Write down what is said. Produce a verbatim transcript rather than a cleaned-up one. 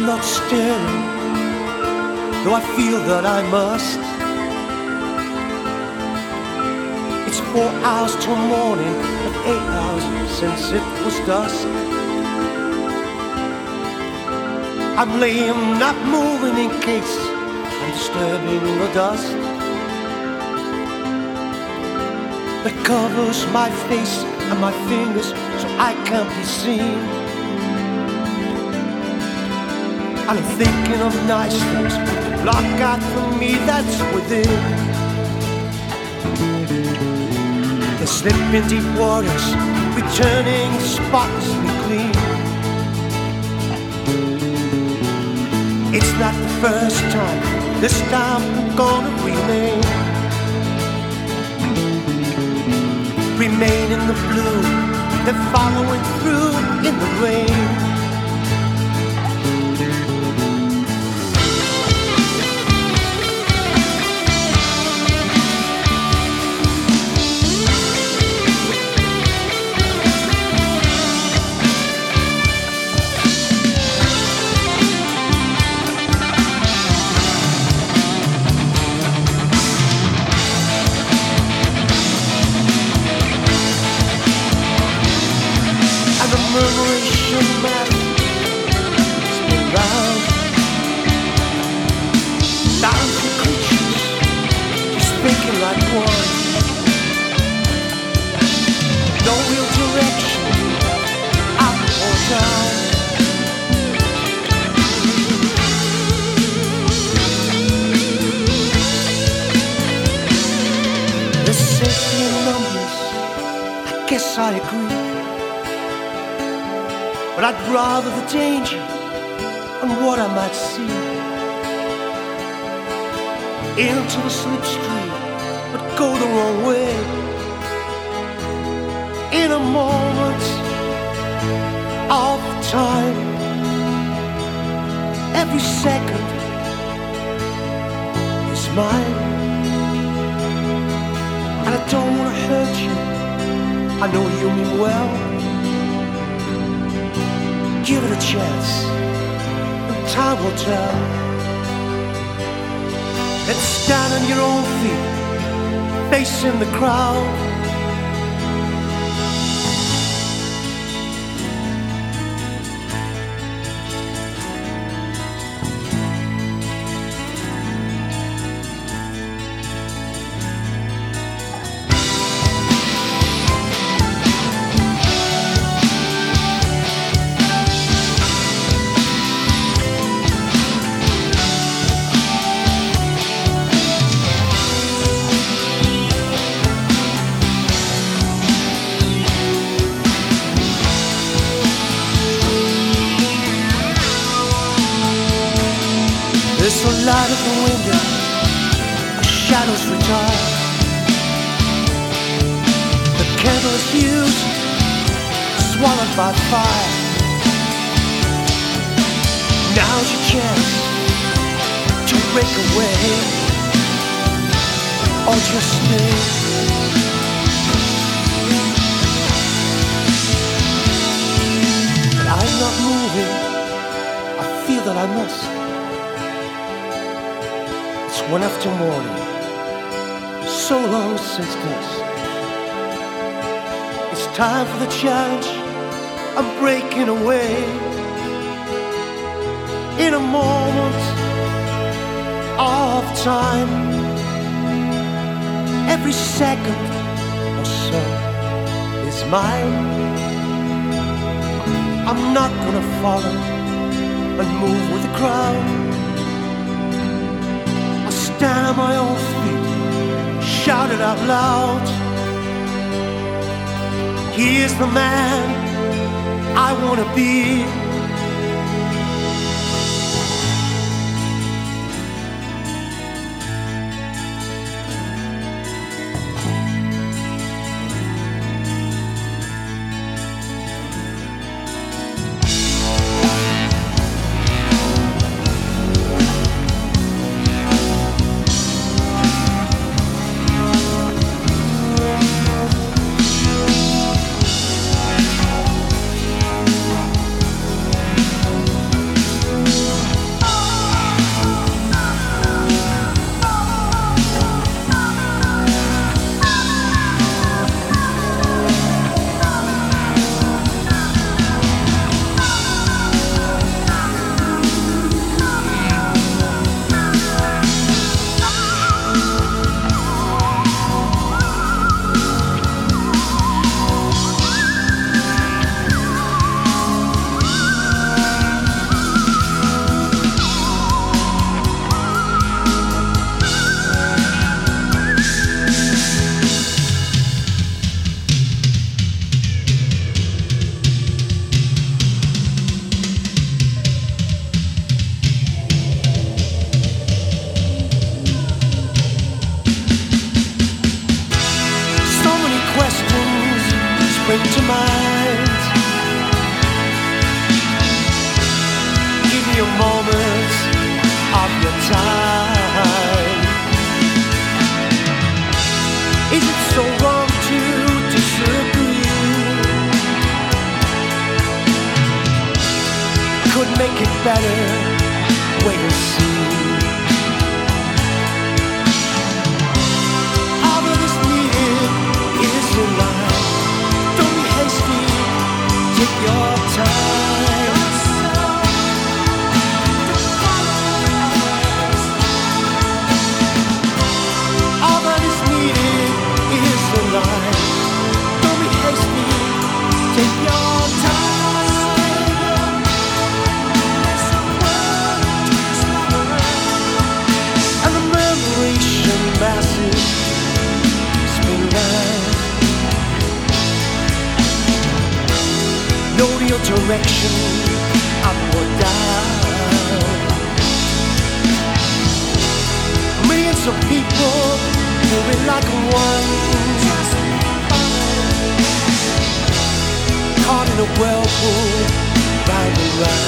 I'm not staring, though I feel that I must. It's four hours till morning, and eight hours since it was dusk. I'm laying, not moving in case I'm disturbing the dust that covers my face and my fingers so I can't be seen. And I'm thinking of nice things to block out from me that's within. They slip in deep waters, returning spotlessly clean. It's not the first time, this time I'm gonna remain. Remain in the blue, they're following through in the rain. Murmuration matters spin round. Thousand creatures just thinking like one. No real direction, up or down. There's safety in numbers, I guess I agree. But I'd rather the danger and what I might see. Into the slipstream, but go the wrong way. In a moment of time, every second is mine. And I don't want to hurt you, I know you mean well. Give it a chance, and time will tell. Let's stand on your own feet, facing the crowd. There's the light of the window, the shadows retire. The candle is used, swallowed by fire. Now's your chance to break away, or just stay. But I'm not moving, I feel that I must. One after morning, so long since dusk. It's time for the challenge, I'm breaking away. In a moment of time, every second or so is mine. I'm not gonna follow and move with the crowd. Stand on my own feet, shout it out loud. Here's the man I wanna be. could make it better. Wait and see. All that is needed is a line. Don't be hasty, take your time. All that is needed is a line. Don't be hasty, take your time. Masses spin round. Know your direction, up or down. Millions of people moving like one, caught in a whirlpool, round and round.